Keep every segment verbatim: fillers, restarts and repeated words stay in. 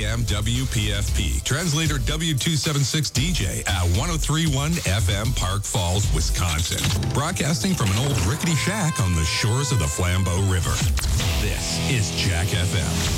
M W P F P. Translator W two seventy-six D J at one oh three point one F M, Park Falls, Wisconsin. Broadcasting from an old rickety shack on the shores of the Flambeau River. This is Jack F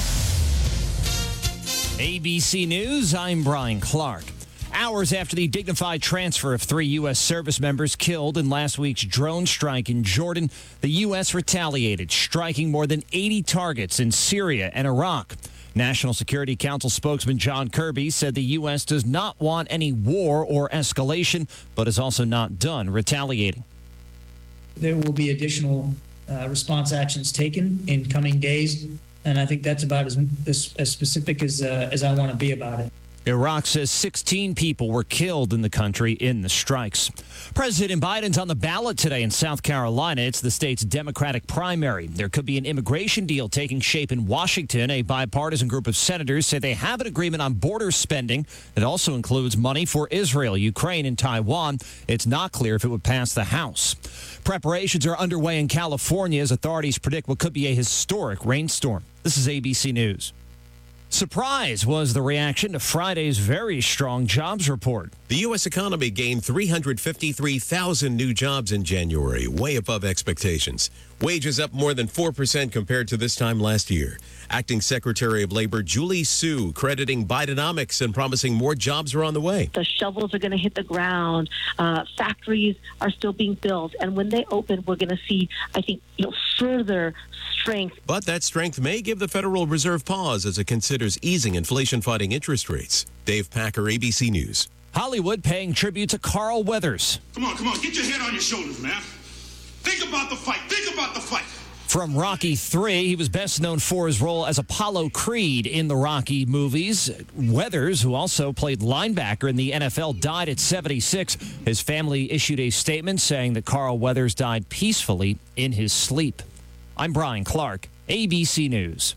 M. A B C News, I'm Brian Clark. Hours after the dignified transfer of three U S service members killed in last week's drone strike in Jordan, the U S retaliated, striking more than eighty targets in Syria and Iraq. National Security Council spokesman John Kirby said the U S does not want any war or escalation, but is also not done retaliating. There will be additional uh, response actions taken in coming days, and I think that's about as, as, as specific as, uh, as I want to be about it. Iraq says sixteen people were killed in the country in the strikes. President Biden's on the ballot today in South Carolina. It's the state's Democratic primary. There could be an immigration deal taking shape in Washington. A bipartisan group of senators say they have an agreement on border spending that also includes money for Israel, Ukraine, and Taiwan. It's not clear if it would pass the House. Preparations are underway in California as authorities predict what could be a historic rainstorm. This is A B C News. Surprise was the reaction to Friday's very strong jobs report. The U S economy gained three hundred fifty-three thousand new jobs in January, way above expectations. Wages up more than four percent compared to this time last year. Acting Secretary of Labor Julie Su crediting Bidenomics and promising more jobs are on the way. The shovels are going to hit the ground. Uh, factories are still being built. And when they open, we're going to see, I think, you know, further strength. But that strength may give the Federal Reserve pause as it considers easing inflation-fighting interest rates. Dave Packer, A B C News. Hollywood paying tribute to Carl Weathers. Come on, come on, get your head on your shoulders, man. Think about the fight. Think about the fight. From Rocky three, he was best known for his role as Apollo Creed in the Rocky movies. Weathers, who also played linebacker in the N F L, died at seventy-six. His family issued a statement saying that Carl Weathers died peacefully in his sleep. I'm Brian Clark, A B C News.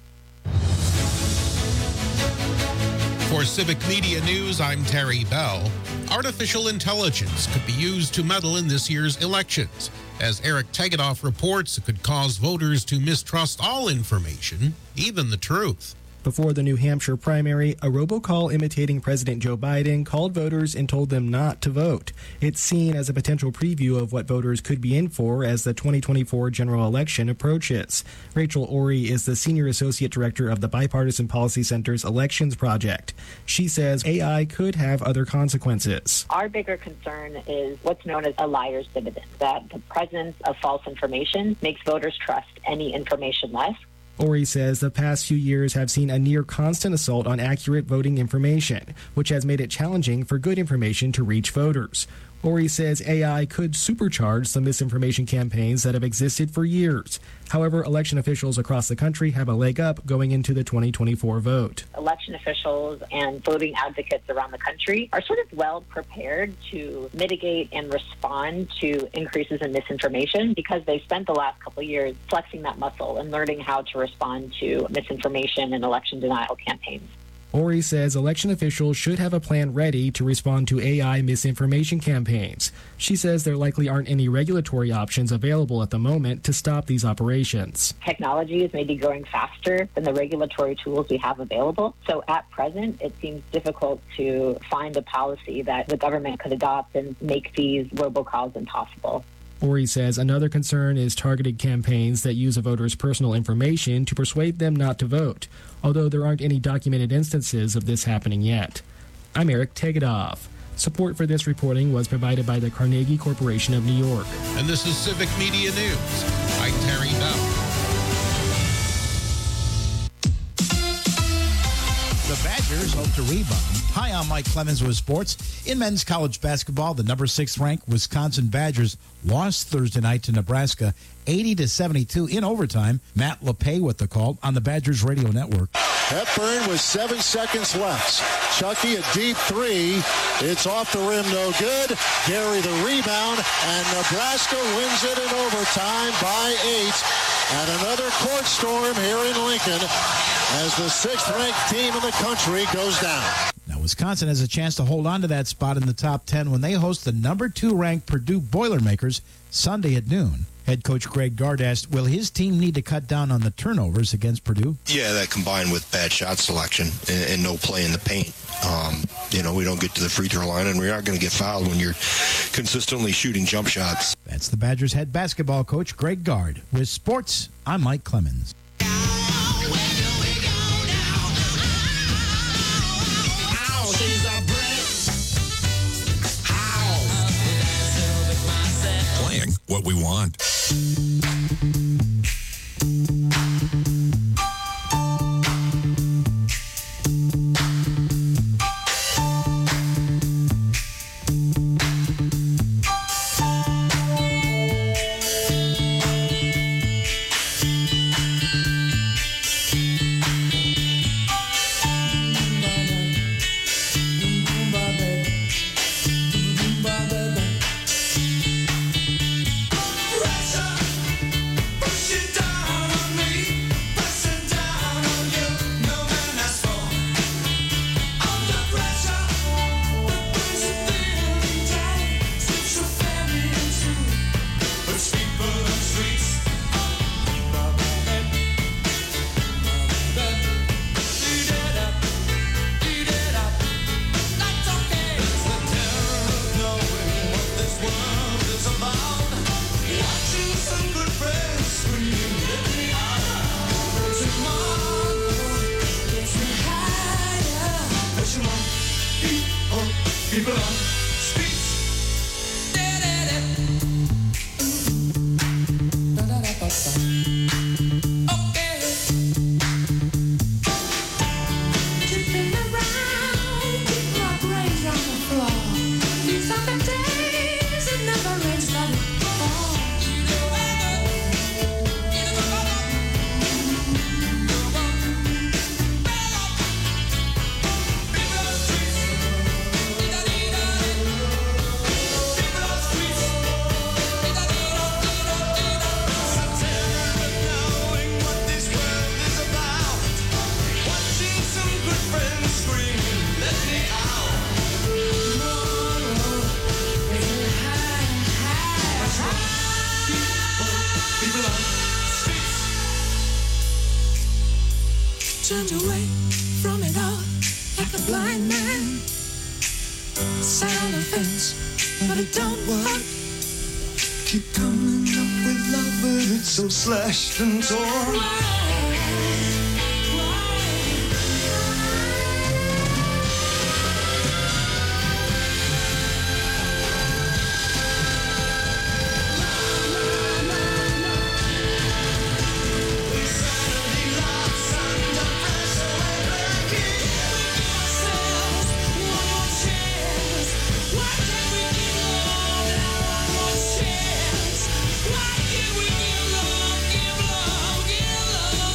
For Civic Media News, I'm Terry Bell. Artificial intelligence could be used to meddle in this year's elections. As Eric Tegetthoff reports, it could cause voters to mistrust all information, even the truth. Before the New Hampshire primary, a robocall imitating President Joe Biden called voters and told them not to vote. It's seen as a potential preview of what voters could be in for as the twenty twenty-four general election approaches. Rachel Ori is the Senior Associate Director of the Bipartisan Policy Center's Elections Project. She says A I could have other consequences. Our bigger concern is what's known as a liar's dividend, that the presence of false information makes voters trust any information less. Ori says the past few years have seen a near constant assault on accurate voting information, which has made it challenging for good information to reach voters. Ori says A I could supercharge some misinformation campaigns that have existed for years. However, election officials across the country have a leg up going into the twenty twenty-four vote. Election officials and voting advocates around the country are sort of well prepared to mitigate and respond to increases in misinformation because they spent the last couple of years flexing that muscle and learning how to respond to misinformation and election denial campaigns. Ori says election officials should have a plan ready to respond to A I misinformation campaigns. She says there likely aren't any regulatory options available at the moment to stop these operations. Technology is maybe growing faster than the regulatory tools we have available. So at present, it seems difficult to find a policy that the government could adopt and make these robocalls impossible. Ori says another concern is targeted campaigns that use a voter's personal information to persuade them not to vote, although there aren't any documented instances of this happening yet. I'm Eric Tegetthoff. Support for this reporting was provided by the Carnegie Corporation of New York. And this is Civic Media News. I'm Terry Bell. The Badgers hope to rebound. Hi, I'm Mike Clemens with sports. In men's college basketball, the number six ranked Wisconsin Badgers lost Thursday night to Nebraska eighty to seventy-two in overtime. Matt LePay with the call on the Badgers Radio Network. Hepburn with seven seconds left. Chucky a deep three. It's off the rim, no good. Gary the rebound, and Nebraska wins it in overtime by eight. And another court storm here in Lincoln. as the sixth-ranked team in the country goes down. Now, Wisconsin has a chance to hold on to that spot in the top ten when they host the number two-ranked Purdue Boilermakers Sunday at noon. Head coach Greg Gard asked, will his team need to cut down on the turnovers against Purdue? Yeah, that combined with bad shot selection and, and no play in the paint. Um, you know, we don't get to the free throw line, and we aren't going to get fouled when you're consistently shooting jump shots. That's the Badgers head basketball coach Greg Gard. With sports, I'm Mike Clemens. Playing what we want. Turned away from it all like a blind man. Sat on the fence, but it don't work. Keep coming up with love, but it's so slashed and torn. Why can't we give love, give love, give love?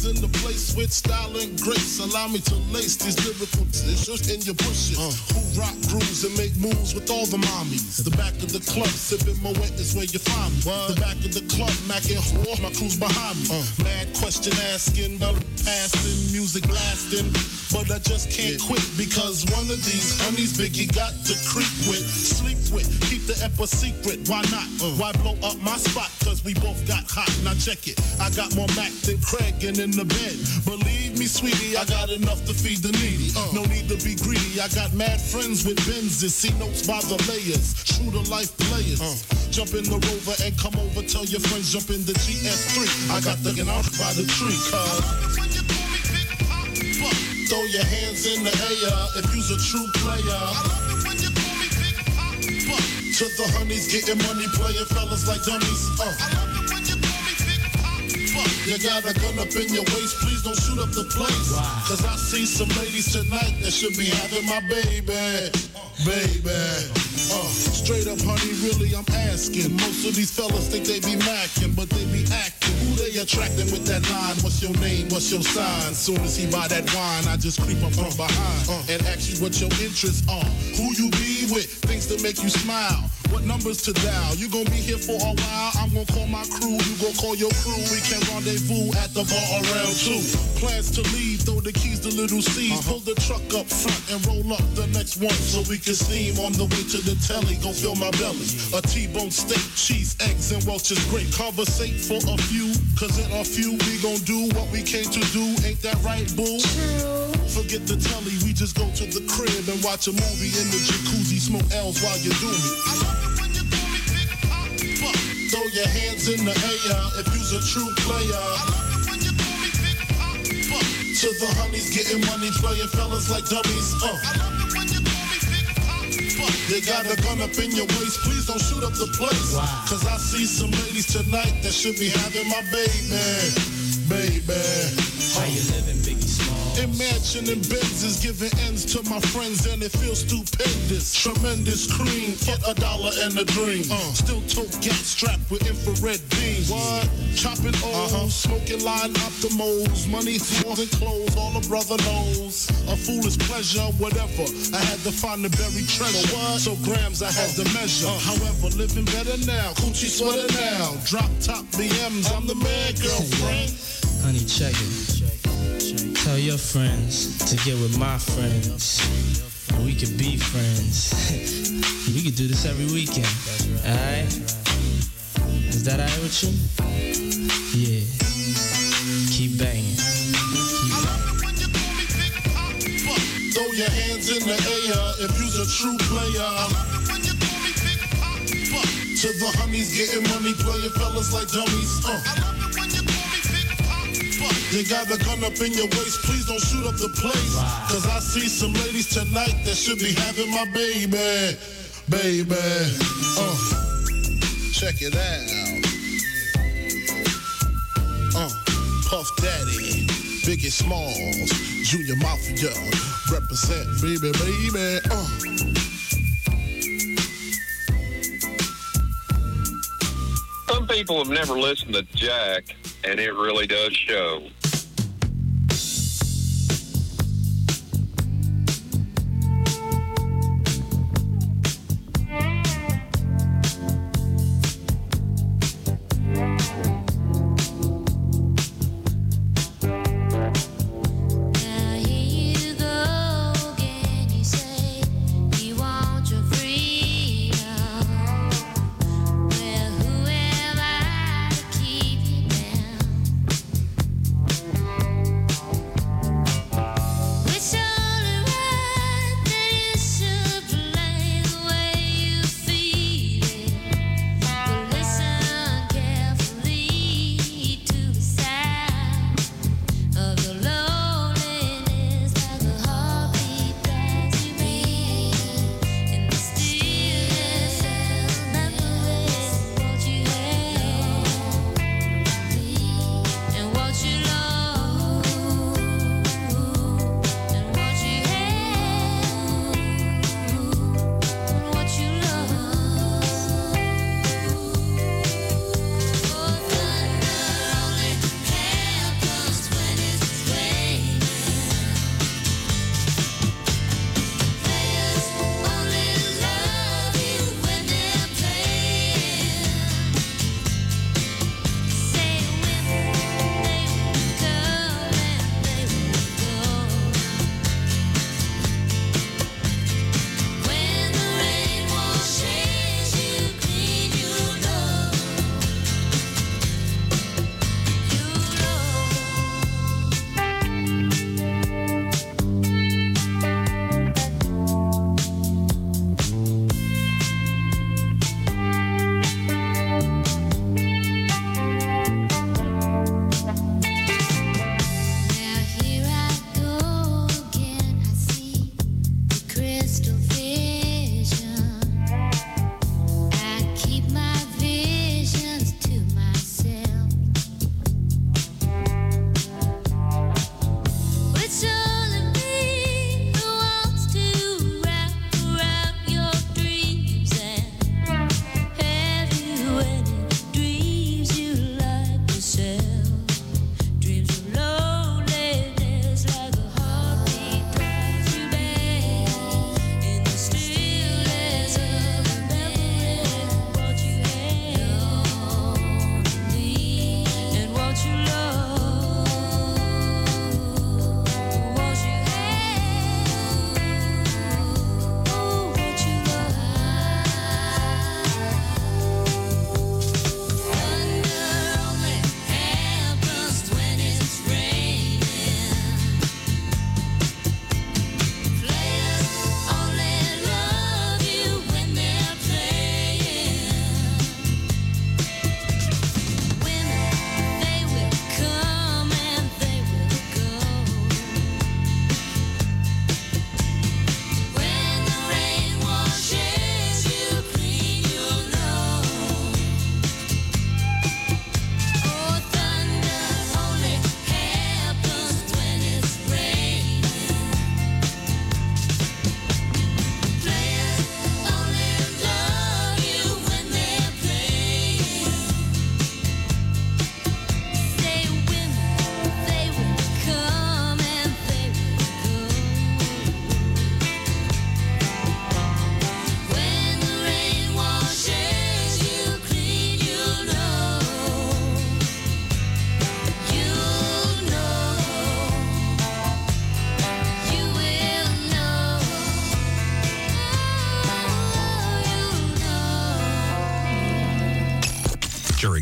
in the place with style and grace. Allow me to lace these lyrical tissues in your bushes. Uh. Who rock grooves and make moves with all the mommies. The back of the club, sipping Moet is where you find me. What? The back of the club, macking whore, my crew's behind me. Uh. Mad question asking, passing, music blasting. But I just can't yeah. quit because one of these honeys Biggie got to creep with, sleep with, keep the ep a secret. Why not? Uh. Why blow up my spot? Cause we both got hot. Now check it. I got more Mac than Craig and in the bed. Believe me, sweetie, I got enough to feed the needy. Uh. No need to be greedy. I got mad friends with Benzes. See notes by the layers. True to life players. Uh. Jump in the Rover and come over. Tell your friends jump in the G S three. I got the out by the tree. Cause throw your hands in the air if you's a true player. I love it when you call me Big Papa. To the honeys getting money, playing fellas like dummies. Uh. I love it when you call me Big Papa. You got a gun up in your waist, please don't shoot up the place. Wow. Cause I see some ladies tonight that should be having my baby, baby. Uh, straight up, honey, really, I'm asking. Most of these fellas think they be macking, but they be acting. Who they attracting with that line? What's your name? What's your sign? Soon as he buy that wine, I just creep up from behind uh, and ask you what your interests are. Who you be with? Things to make you smile. What numbers to dial? You gon' be here for a while. I'm gon' call my crew. You gon' call your crew. We can rendezvous at the bar around two. Plans to leave. Throw the keys to Little C's. Uh-huh. Pull the truck up front and roll up the next one so we can steam on the way to the telly. Gon' fill my belly. A T-bone steak, cheese, eggs, and Welch's grape. Conversate for a few. Cause in a few we gon' do what we came to do. Ain't that right, boo? True. Forget the telly. We just go to the crib and watch a movie in the jacuzzi. Smoke L's while you do me. I love it when you call me Big Papa. Throw your hands in the air if you's a true player. I love it when you call me Big Papa. To the honeys getting money, playing fellas like dummies. Uh. I love it when you call me Big Papa. You got a gun up in your waist, please don't shoot up the place. Wow. Cause I see some ladies tonight that should be having my baby, baby. How you living, Biggie Small? Imagining Benzes giving ends to my friends and it feels stupendous. Tremendous cream, get a dollar and a dream. Uh, still tote gas strapped with infrared beams. What? Chopping O's, uh-huh. Smoking line optimals. Money, more than clothes, all a brother knows. A foolish pleasure, whatever. I had to find the buried treasure. What? So grams I had to measure. Uh, however, living better now. Coochie sweater now. Drop top B Ms, I'm the man, girlfriend. Honey, check it. Tell your friends to get with my friends. And we could be friends. We could do this every weekend. Alright? Is that alright with you? Yeah. Keep banging. Keep banging. Throw your hands in the air if you's a true player. To the honeys getting money, playing fellas like dummies. Uh. You got a gun up in your waist, please don't shoot up the place. Wow. Cause I see some ladies tonight that should be having my baby, baby. Uh, check it out. Uh, Puff Daddy, Biggie Smalls, Junior Mafia, represent, baby, baby. Uh. Some people have never listened to Jack, and it really does show.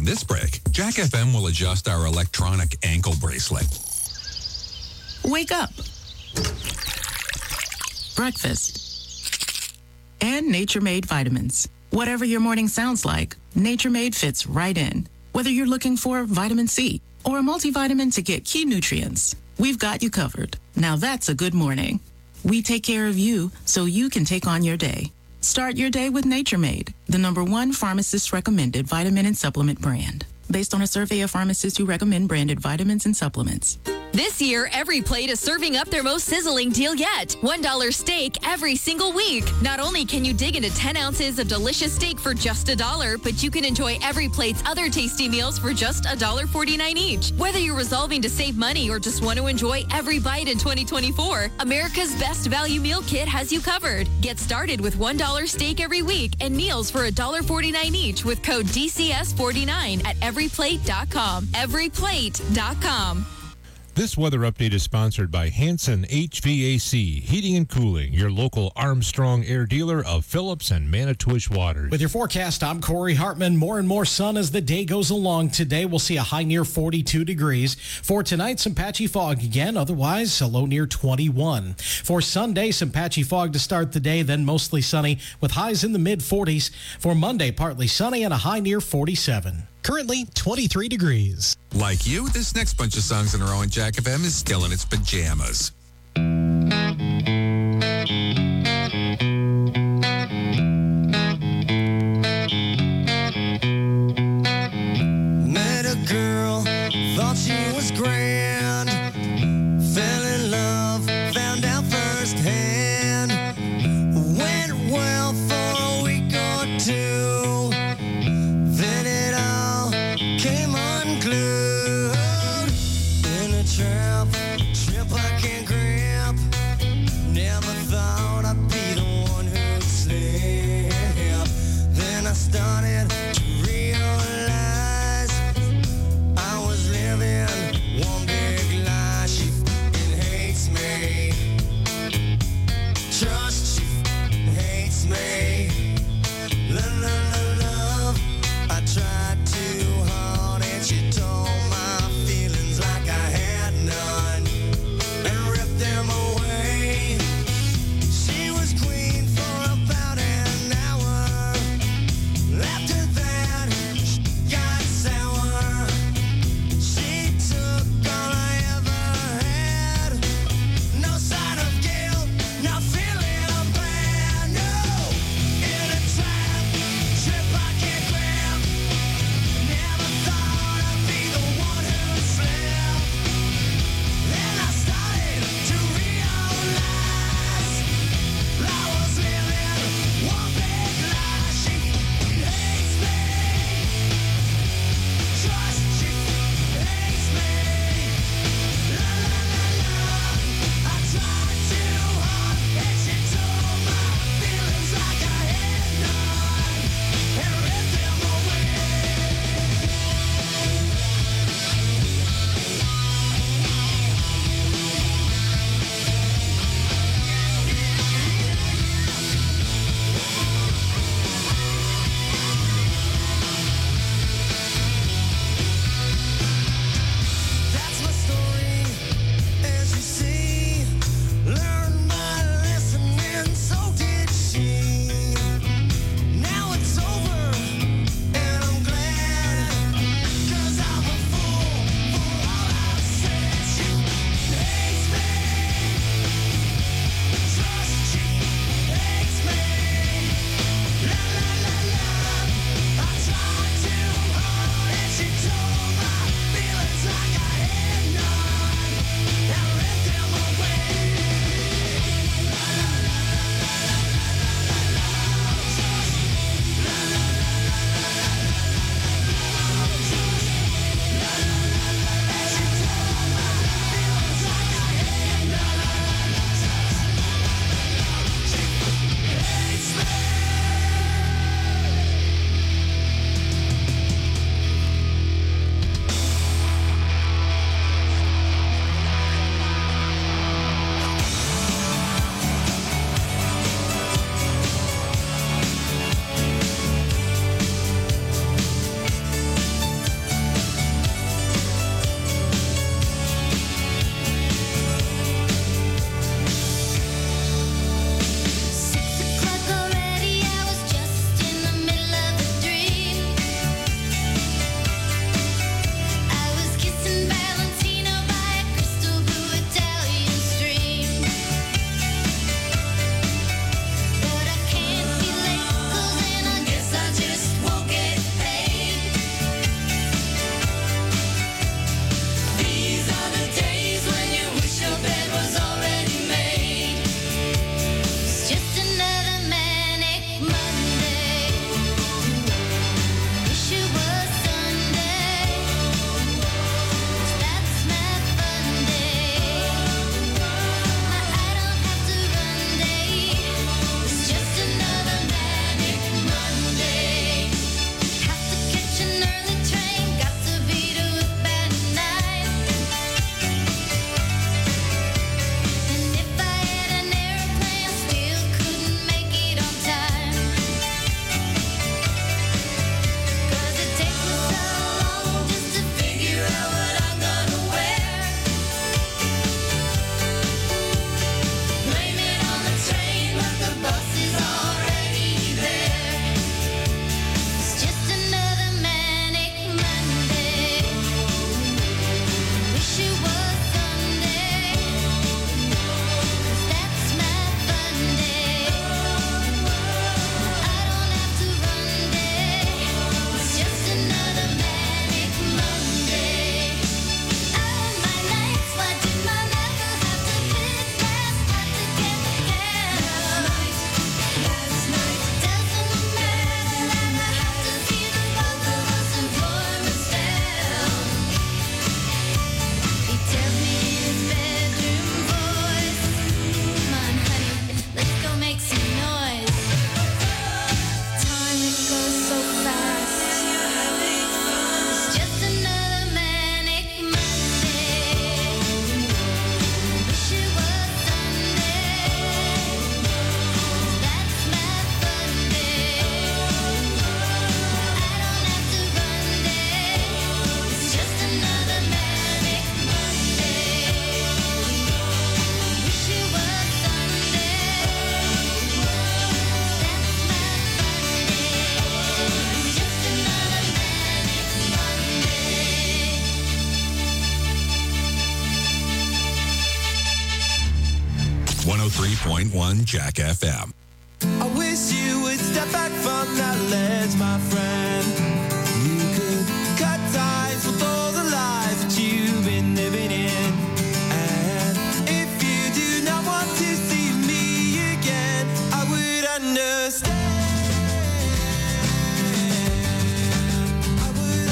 this break, Jack F M will adjust our electronic ankle bracelet. Wake up. Breakfast. And Nature Made vitamins. Whatever your morning sounds like, Nature Made fits right in. Whether you're looking for vitamin C or a multivitamin to get key nutrients, we've got you covered. Now that's a good morning. We take care of you so you can take on your day. Start your day with Nature Made, the number one pharmacist-recommended vitamin and supplement brand. Based on a survey of pharmacists who recommend branded vitamins and supplements. This year, Every Plate is serving up their most sizzling deal yet. one dollar steak every single week. Not only can you dig into ten ounces of delicious steak for just a dollar, but you can enjoy Every Plate's other tasty meals for just one dollar forty-nine each. Whether you're resolving to save money or just want to enjoy every bite in twenty twenty-four, America's Best Value Meal Kit has you covered. Get started with one dollar steak every week and meals for one dollar forty-nine each with code D C S forty-nine at every plate dot com. every plate dot com. This weather update is sponsored by Hanson H V A C, Heating and Cooling, your local Armstrong air dealer of Phillips and Manitowish waters. With your forecast, I'm Corey Hartman. More and more sun as the day goes along. Today, we'll see a high near forty-two degrees. For tonight, some patchy fog again. Otherwise, a low near twenty-one. For Sunday, some patchy fog to start the day, then mostly sunny with highs in the mid forties. For Monday, partly sunny and a high near forty-seven. Currently, twenty-three degrees. Like you, this next bunch of songs in a row on Jack F M is still in its pajamas. Met a girl, thought she was grand. Fell in love, found out firsthand. Went well for a week or two. Then it all came unglued. In a trap, trip I can't oh three point one Jack F M. I wish you would step back from that ledge, my friend. You could cut ties with all the lies that you've been living in. And if you do not want to see me again, I would understand. I would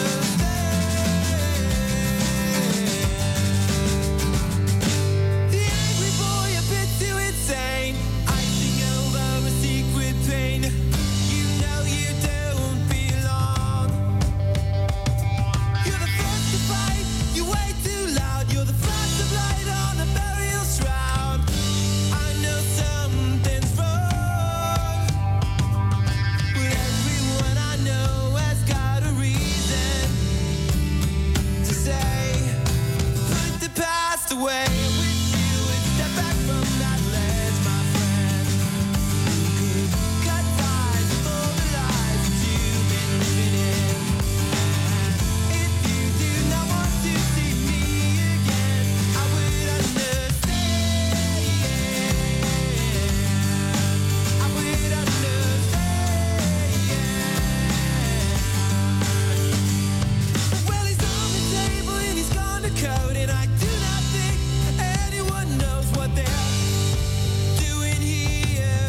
understand. The angry boy, a bit too insane. Over a secret pain, you know you don't belong. You're the first to fight, you're way too loud. You're the flash of light on a burial shroud. I know something's wrong, but everyone I know has got a reason to say, put the past away. I wish you would step back from that ledge, my friend. Cut ties with all the lies that you've been living in. If you do not want to see me again, I would understand. I would understand. Well, he's on the table and he's gone to code, and I do not think anyone knows what they're doing here.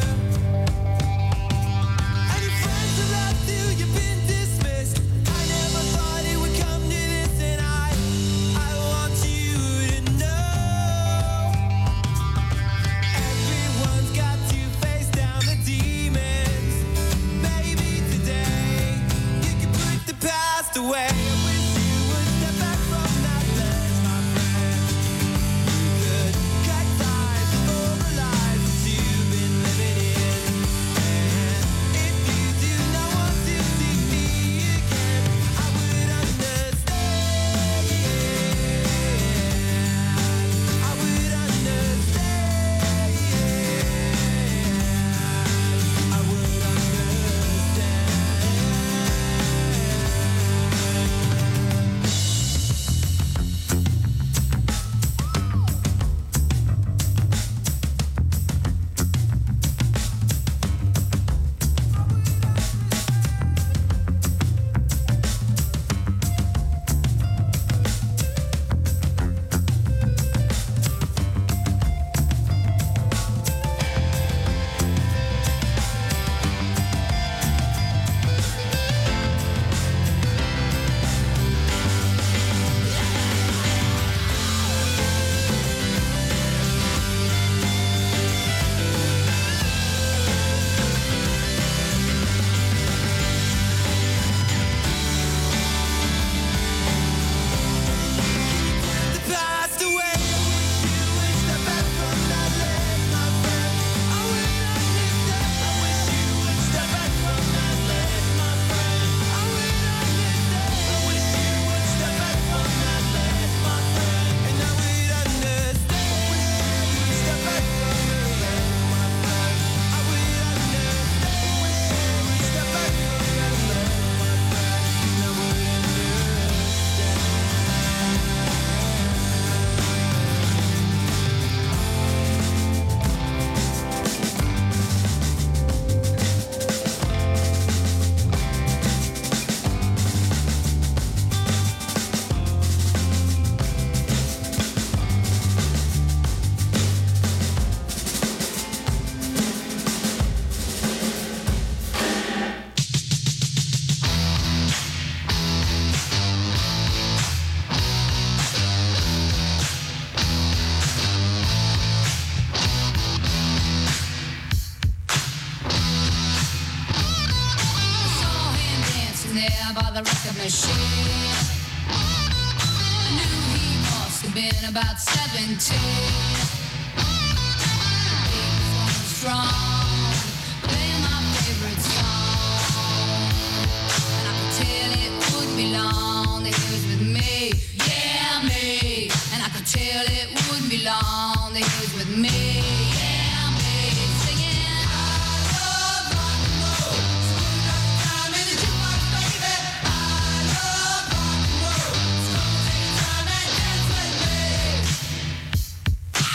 Any friends have left you, you've been dismissed. I never thought it would come to this, and I, I want you to know. Everyone's got to face down the demons. Maybe today you can put the past away. I wish you would step back from that ledge, my friend. You could cut ties with all the lies that you've been living in. And if you do not want to see me again, I would understand. I would understand. I would the past away. I wish you would step back from that ledge, my friend. I would understand. I wish you would step back from that ledge, my friend. I would understand. I wish you would step back from that ledge, my friend. And I would understand. I wish you would step back from that ledge, my friend. I would understand. I wish you would step back from that ledge, my friend. And I would saw him dancing there by the record machine. I knew he must have been about seventeen. He was going strong, playing my favorite song. And I could tell it wouldn't be long that he was with me. Yeah, me. And I could tell it wouldn't be long that he was with me. Yeah, me. Singing, I love rock and roll. Time in the jukebox, baby. I love rock and roll. So take time and dance with me.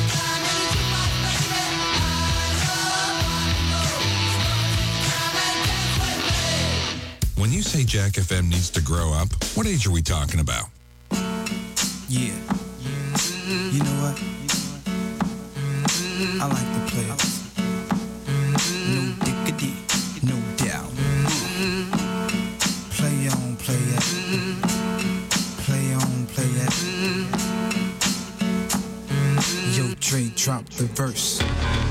When you say Jack F M needs to grow up, what age are we talking about? Yeah. You know what? I like to play it. No diggity, no doubt. Play on, play it. Play on, play it. Yo, Dre, drop the verse.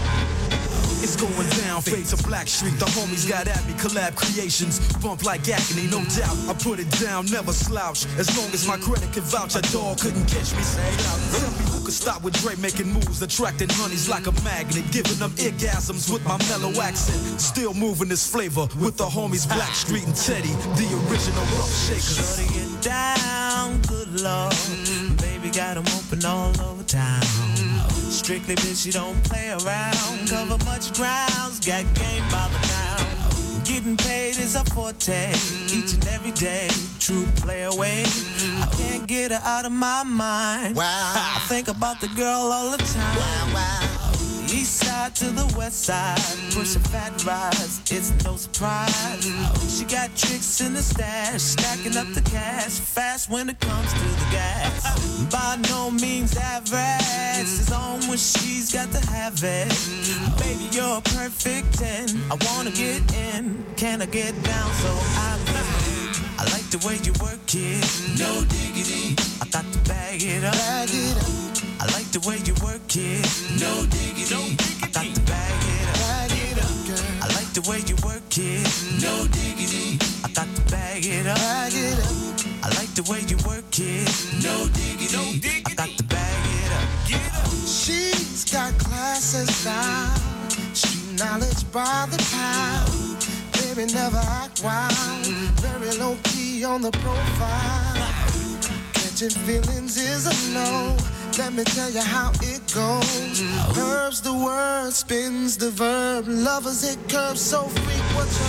It's going down, fade to Black Street. The homies got at me, collab creations. Bump like agony, no doubt. I put it down, never slouch. As long as my credit can vouch, a dog couldn't catch me. Say out. Tell me who could stop with Dre making moves, attracting honeys like a magnet, giving them orgasms with my mellow accent. Still moving this flavor with the homies Black Street and Teddy, the original rough shakers. Shorty get down, good lord. Baby got them open all over town. Strictly bitch, you don't play around. Cover much grounds, got game by the pound. Getting paid is a forte, each and every day. True play away. I can't get her out of my mind. Wow. I think about the girl all the time. Wow, wow. East side to the west side, pushing fat rides, it's no surprise. She got tricks in the stash, stacking up the cash, fast when it comes to the gas. By no means average, it's on when she's got to have it. Baby, you're a perfect ten, I wanna get in, can I get down so I can? I like the way you work it, no diggity, I got to bag it up. Bag it up. I like the way you work it, no diggity, I got to bag it up. Bag it up, girl. I like the way you work it, no diggity, I got to bag it up. Bag it up. I like the way you work it, no diggity, no diggity. I got to bag it up. Get up. She's got class and style, street knowledge by the pound. Baby never act wild, very low key on the profile. Catching feelings is a no. Let me tell you how it goes. Curves the word, spins the verb. Lovers it curves so freak what you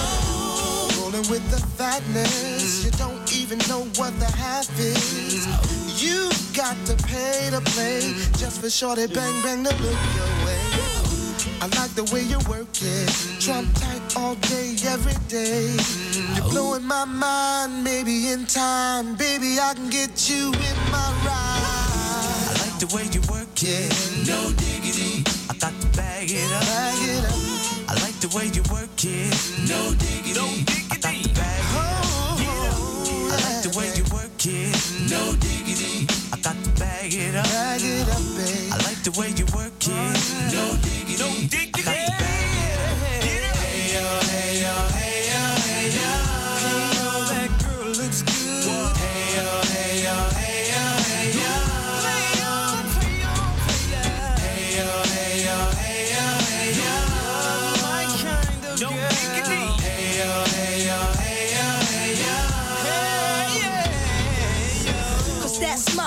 heard. Rolling with the fatness, you don't even know what the half is. You got to pay to play just for shorty bang bang to look your way. I like the way you work it, trump tight all day, every day. You're blowing my mind, maybe in time, baby I can get you in my ride. The way you work it, no diggity, I got to bag it up. Bag it up. I like the way you work it, no diggity, no diggity. I got to bag it up. Get up. I like the way you work it, no diggity, I got to bag it up. Bag it up, babe. I like the way you work it, no diggity, no diggity. I got to bag it up. Get up. Hey yo, hey yo, hey yo, hey yo. Hey yo, that girl looks good. Hey yo, hey yo, hey yo.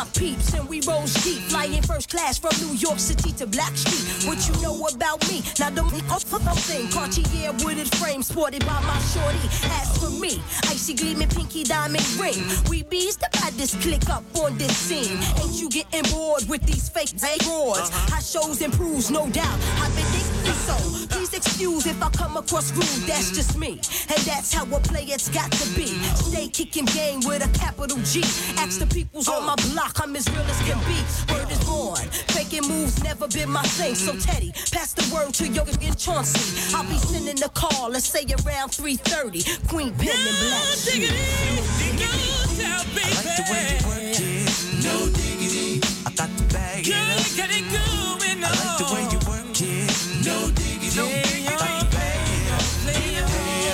my peeps, and we rose deep, flying first class from New York City to Blackstreet. What you know about me? Now don't thing. Cartier wooded frame sported by my shorty. As for me, icy gleaming pinky diamond ring. We bees the baddest click up on this scene. Ain't you getting bored with these fake awards? High shows improves, no doubt. I've been thinking so. Please excuse if I come across rude. That's just me, and that's how a player's got to be. Stay kicking game with a capital G. Ask the peoples on my block, I'm as real as can be. Word is born. Faking moves never been my thing. So Teddy, pass the word to Yoga and Chauncey. I'll be sending a call, let's say around three thirty. Queen Pen and Black. No diggity, no doubt, baby. I like the way you work it. No diggity, I got the bag. Girl, you got it going on. I like the way you work it. No diggity, no diggity. I got the bag. I like the way you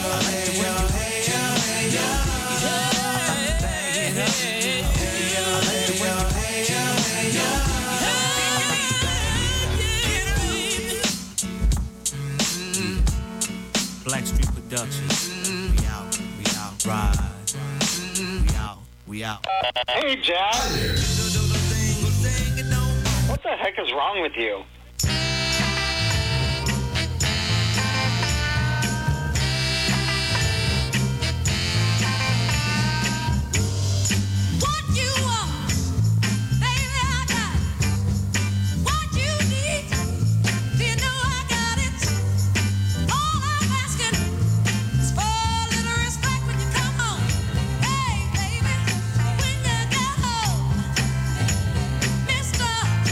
Blackstreet Productions. We out, we out, ride. We out, we out. Hey, Jack. What the heck is wrong with you? What you want, baby, I got it. What you need, do you know I got it? All I'm asking is for a little respect when you come home. Hey, baby, when you get home, mister,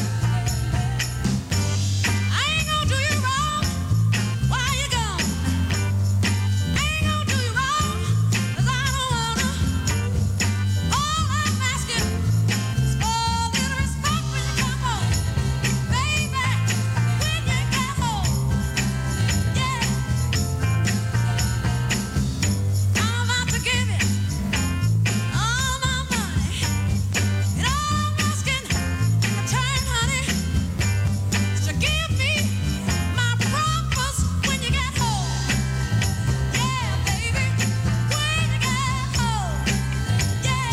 I ain't gonna do you wrong while you're gone. I ain't gonna do you wrong, 'cause I don't wanna. All I'm asking is for a little respect when you come home. Baby, when you get home, yeah. I'm out to give it all my money. And all I'm asking in return, honey, is to give me my promise when you get home. Yeah, baby, when you get home, yeah.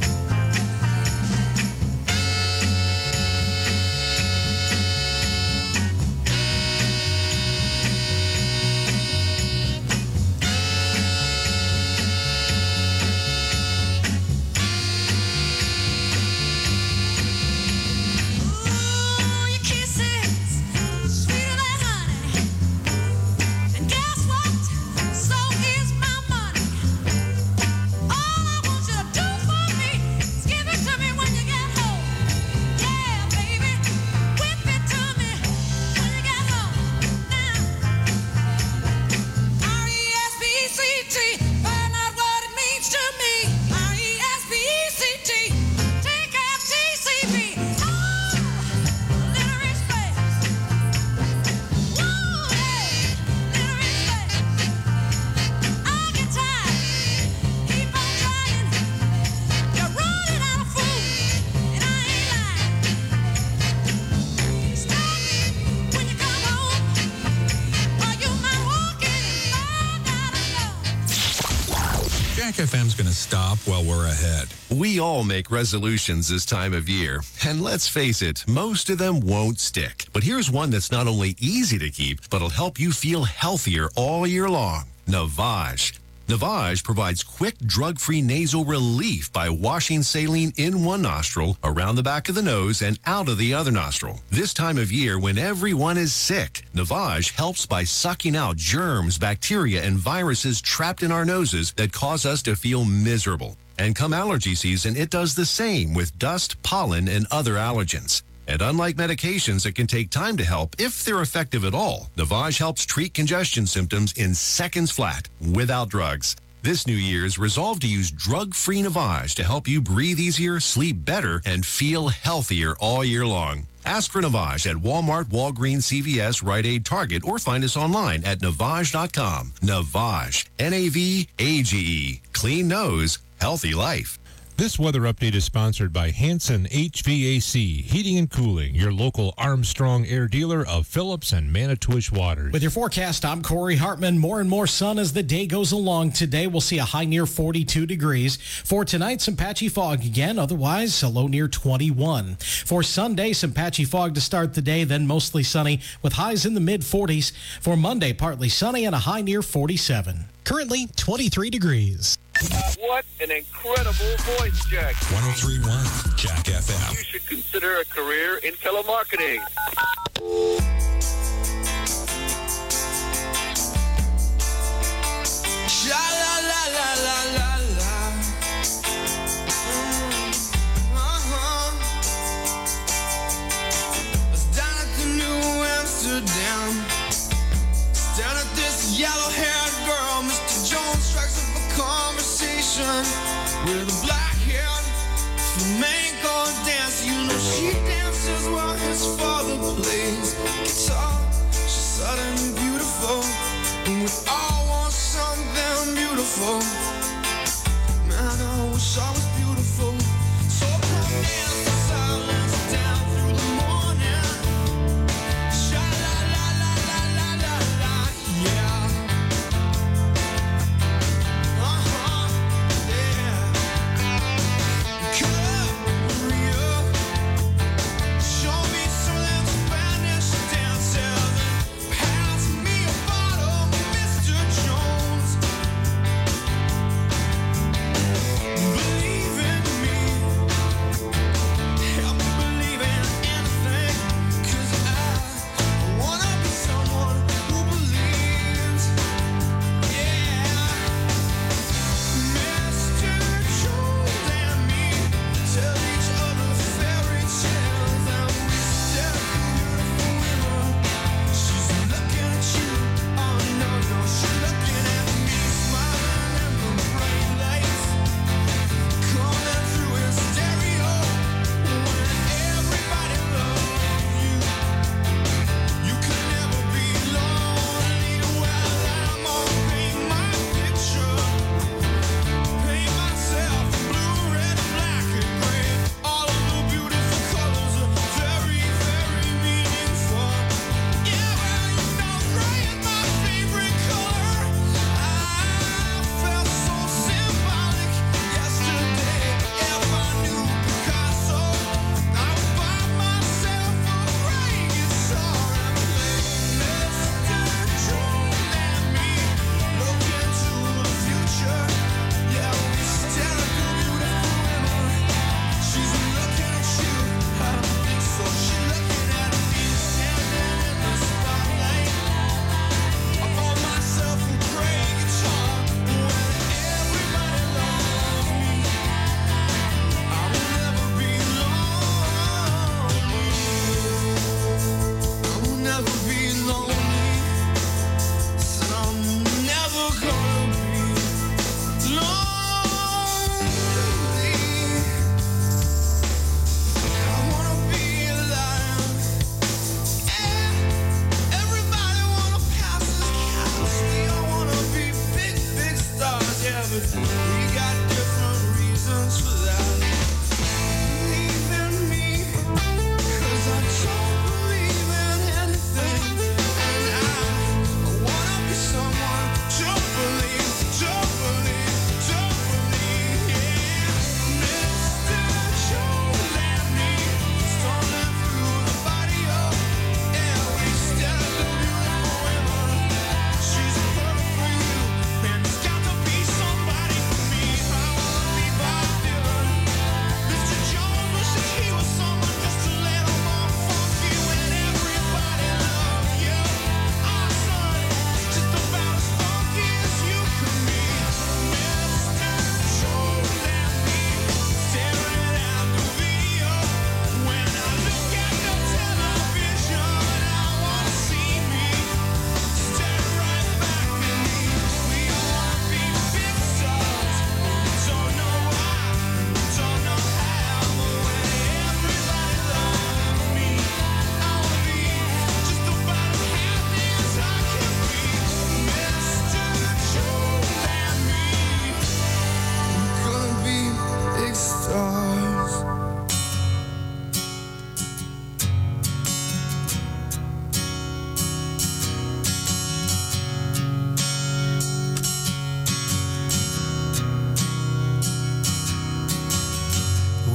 Ooh, your kisses sweeter than honey. And guess what? So is my money. All I want you to do for me is give it to me when you get home. Yeah, baby, whip it to me when you get home. Now, R E S P E C T, find out what it means to me. R E S P E C T, take F T C B. Oh, little respect. Woo, hey, little respect. I'll get tired, keep on trying. You're running out of food, and I ain't lying. Stop when you come home, or you might walk in and find out alone. Jack F M's going to stop while we're ahead. We all make resolutions this time of year, and let's face it, most of them won't stick. But here's one that's not only easy to keep, but will help you feel healthier all year long. Navage. Navage provides quick, drug-free nasal relief by washing saline in one nostril, around the back of the nose, and out of the other nostril. This time of year, when everyone is sick, Navage helps by sucking out germs, bacteria, and viruses trapped in our noses that cause us to feel miserable. And come allergy season, it does the same with dust, pollen, and other allergens. And unlike medications that can take time to help, if they're effective at all, Navage helps treat congestion symptoms in seconds flat, without drugs. This New Year's, resolve to use drug-free Navage to help you breathe easier, sleep better, and feel healthier all year long. Ask for Navage at Walmart, Walgreens, C V S, Rite Aid, Target, or find us online at Navage dot com. Navage, N A V A G E. Clean nose, healthy life. This weather update is sponsored by Hanson H V A C, Heating and Cooling, your local Armstrong air dealer of Phillips and Manitowish Waters. With your forecast, I'm Corey Hartman. More and more sun as the day goes along. Today, we'll see a high near forty-two degrees. For tonight, some patchy fog again. Otherwise, a low near twenty-one. For Sunday, some patchy fog to start the day, then mostly sunny with highs in the mid forties. For Monday, partly sunny and a high near forty-seven. Currently, twenty-three degrees. What an incredible voice, Jack. ten thirty-one Jack F M. You should consider a career in telemarketing. Sha la la la la la la. Uh-huh. I was down at the New Amsterdam. Staring at this yellow-haired girl. Mister Jones strikes up a conversation with a black-haired flamenco dancer. You know she dances while his father plays guitar. She's suddenly beautiful, and we all want something beautiful. Man, I wish I was beautiful. So come dance the silence down through the morning. Sha la la la la la la la, yeah. Uh-huh, yeah. Come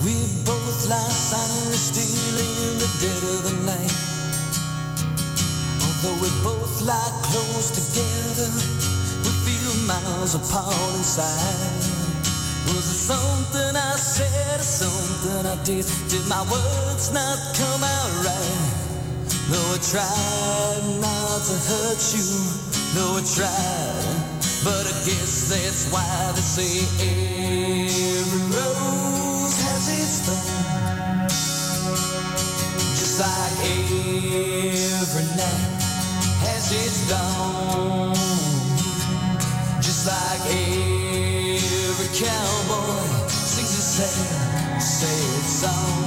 We both lie silently stealing in the dead of the night. Although we both lie close together, we feel miles apart inside. Was it something I said or something I did? Did my words not come out right? Though I tried not to hurt you, though I tried, but I guess that's why they say every rose has its thorn. Just like every night has its dawn. Just like every cowboy sings a sad, sad song.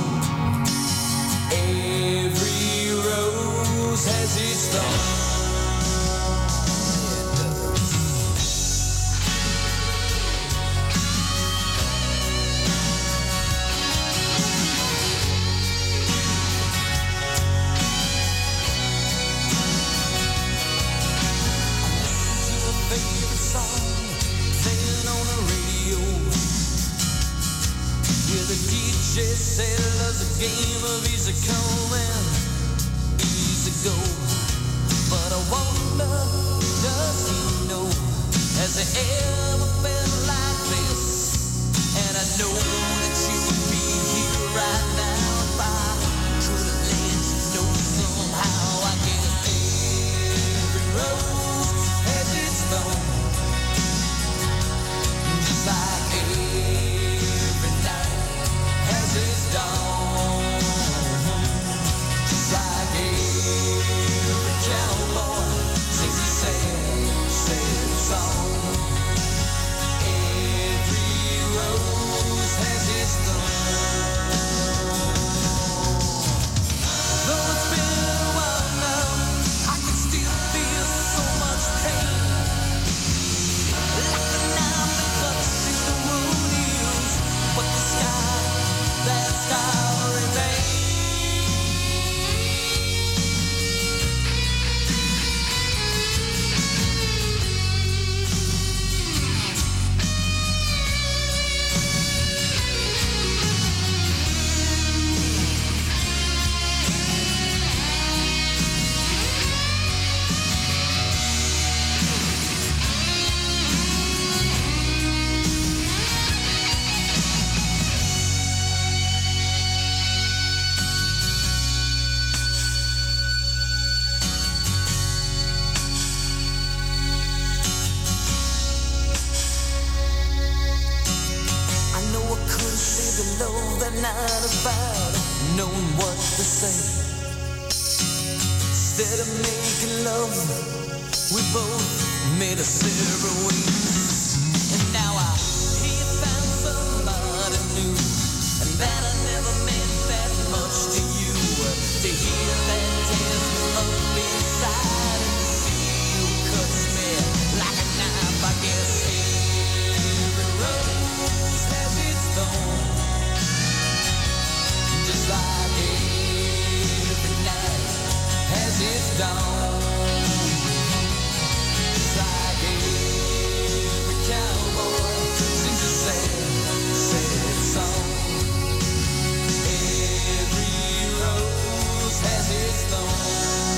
Every rose has its thorn. She said love's a game of easy come and easy go. But I wonder, does he know? Has it ever been like this? And I know that you would be here right now if I could have let you know somehow. I guess every rose has its thorn. Just like every night has its dawn. Just like every cowboy sings a sad, sad song. Every rose has its thorn. Though it's been a while now, I can still feel so much pain. Like a knife that cuts through the wound heals, but the sky, that sky remains. I know I could have said the love that night about knowing what to say. Instead of making love, we both made a separate ways. And now I hear you found somebody new, and that I never meant that much to you. To hear that tears me up inside and to see you cuts me like a knife. I guess every rose has its thorn. Just like every night has its dawn. Just like every cowboy sings a sad, sad song. Every rose has its thorn.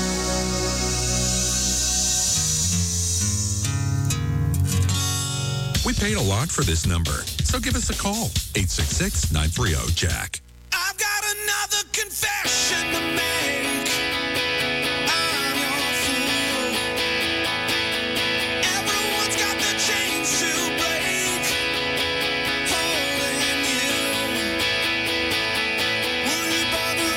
We paid a lot for this number, so give us a call. eight six six, nine three zero, Jack. I've got another confession to make. I'm your fool. Everyone's got the chains to break, holding you. Will you bother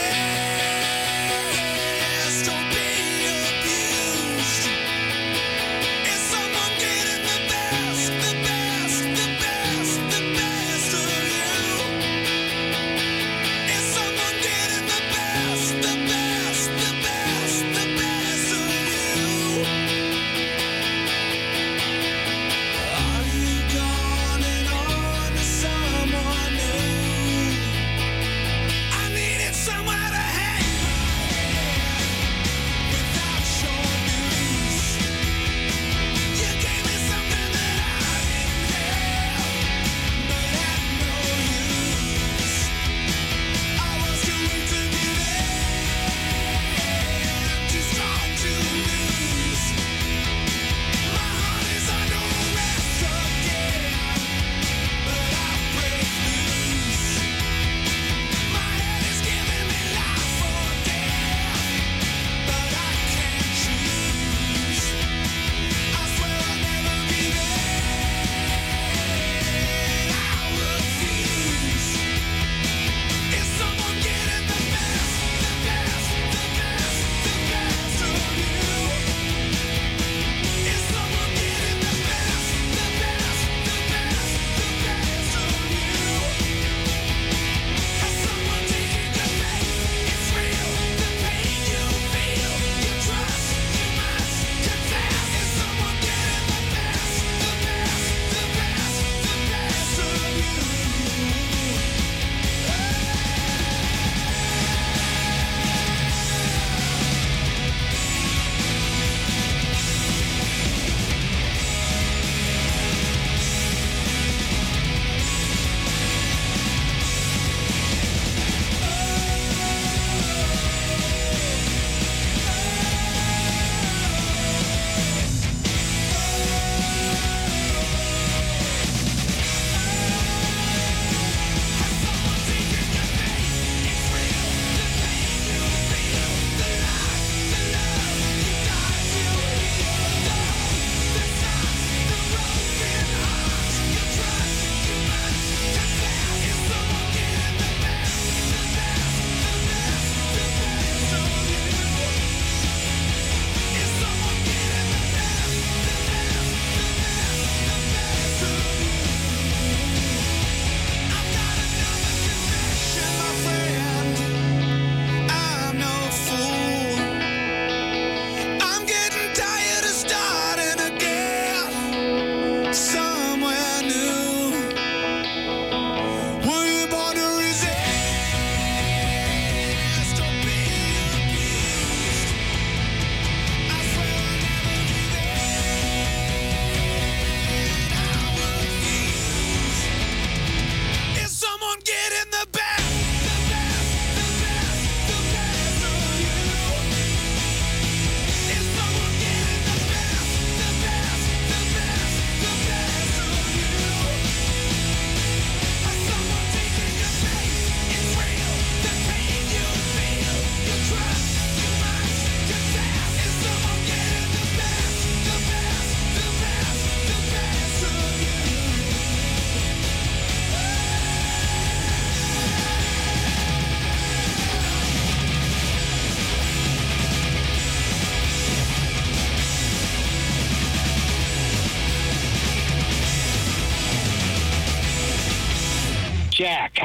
resist? Don't be abused. Is someone getting the best, the best, the best, the best of you? Is someone getting the best, the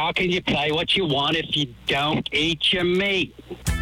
How can you play what you want if you don't eat your meat?